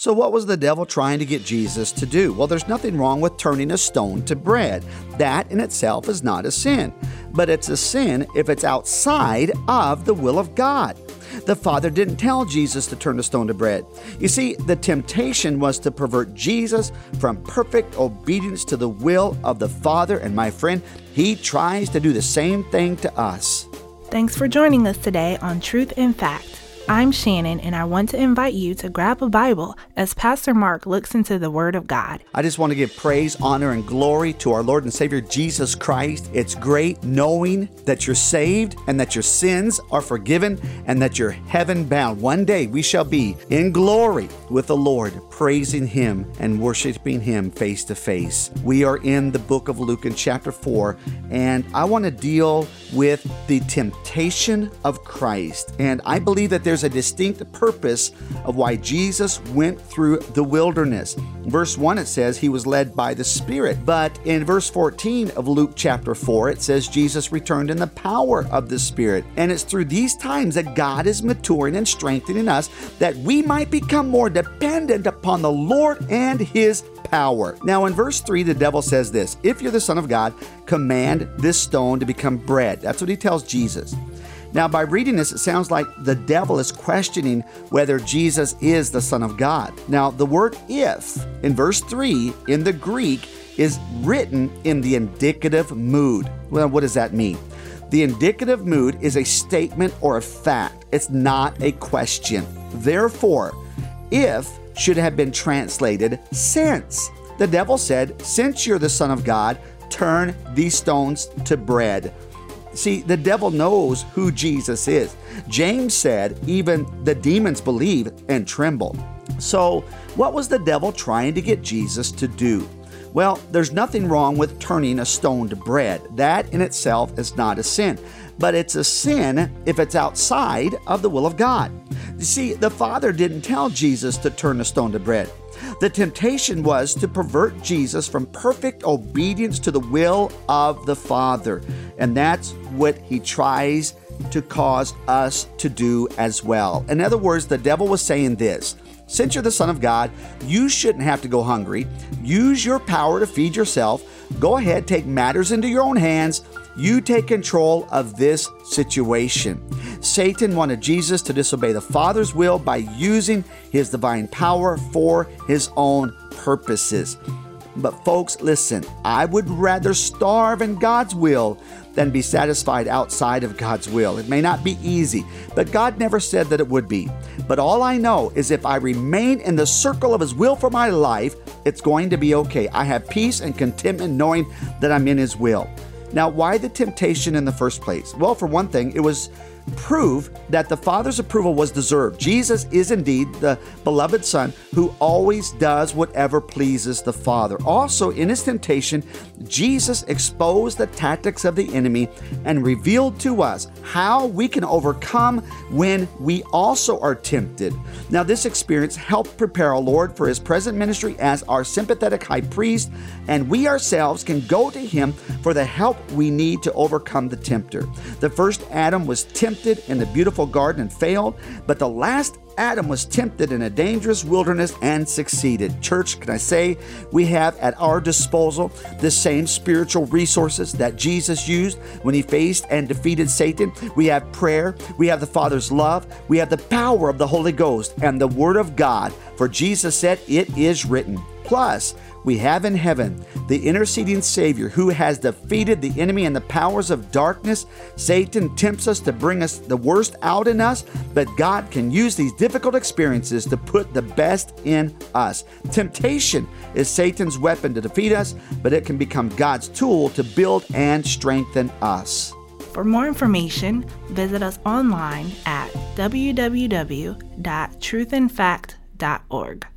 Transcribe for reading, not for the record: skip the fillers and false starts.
So what was the devil trying to get Jesus to do? Well, there's nothing wrong with turning a stone to bread. That in itself is not a sin. But it's a sin if it's outside of the will of God. The Father didn't tell Jesus to turn the stone to bread. You see, the temptation was to pervert Jesus from perfect obedience to the will of the Father. And my friend, he tries to do the same thing to us. Thanks for joining us today on Truth in Fact. I'm Shannon, and I want to invite you to grab a Bible as Pastor Mark looks into the Word of God. I just want to give praise, honor, and glory to our Lord and Savior, Jesus Christ. It's great knowing that you're saved and that your sins are forgiven and that you're heaven-bound. One day we shall be in glory with the Lord, praising Him and worshiping Him face to face. We are in the book of Luke in chapter 4, and I want to deal with the temptation of Christ. And I believe that there's a distinct purpose of why Jesus went through the wilderness. Verse 1, it says he was led by the Spirit. But in verse 14 of Luke chapter 4, it says Jesus returned in the power of the Spirit. And it's through these times that God is maturing and strengthening us that we might become more dependent upon the Lord and His power. Now in verse 3, the devil says this: if you're the Son of God, command this stone to become bread. That's what he tells Jesus. Now, by reading this, it sounds like the devil is questioning whether Jesus is the Son of God. Now, the word if in verse 3 in the Greek is written in the indicative mood. Well, what does that mean? The indicative mood is a statement or a fact. It's not a question. Therefore, if should have been translated since. The devil said, since you're the Son of God, turn these stones to bread. See, the devil knows who Jesus is. James said, even the demons believe and tremble. So, what was the devil trying to get Jesus to do? Well, there's nothing wrong with turning a stone to bread. That in itself is not a sin. But it's a sin if it's outside of the will of God. You see, the Father didn't tell Jesus to turn the stone to bread. The temptation was to pervert Jesus from perfect obedience to the will of the Father. And that's what he tries to cause us to do as well. In other words, the devil was saying this: since you're the Son of God, you shouldn't have to go hungry. Use your power to feed yourself. Go ahead, take matters into your own hands. You take control of this situation. Satan wanted Jesus to disobey the Father's will by using his divine power for his own purposes. But folks, listen, I would rather starve in God's will than be satisfied outside of God's will. It may not be easy, but God never said that it would be. But all I know is if I remain in the circle of His will for my life, it's going to be okay. I have peace and contentment knowing that I'm in His will. Now, why the temptation in the first place? Well, for one thing, it was prove that the Father's approval was deserved. Jesus is indeed the beloved Son who always does whatever pleases the Father. Also, in His temptation, Jesus exposed the tactics of the enemy and revealed to us how we can overcome when we also are tempted. Now, this experience helped prepare our Lord for His present ministry as our sympathetic high priest, and we ourselves can go to Him for the help we need to overcome the tempter. The first Adam was tempted in the beautiful garden and failed, but the last Adam was tempted in a dangerous wilderness and succeeded. Church, can I say we have at our disposal the same spiritual resources that Jesus used when He faced and defeated Satan? We have prayer, we have the Father's love, we have the power of the Holy Ghost and the Word of God. For Jesus said, "It is written." Plus, we have in heaven the interceding Savior who has defeated the enemy and the powers of darkness. Satan tempts us to bring us the worst out in us, but God can use these difficult experiences to put the best in us. Temptation is Satan's weapon to defeat us, but it can become God's tool to build and strengthen us. For more information, visit us online at www.truthinfact.org.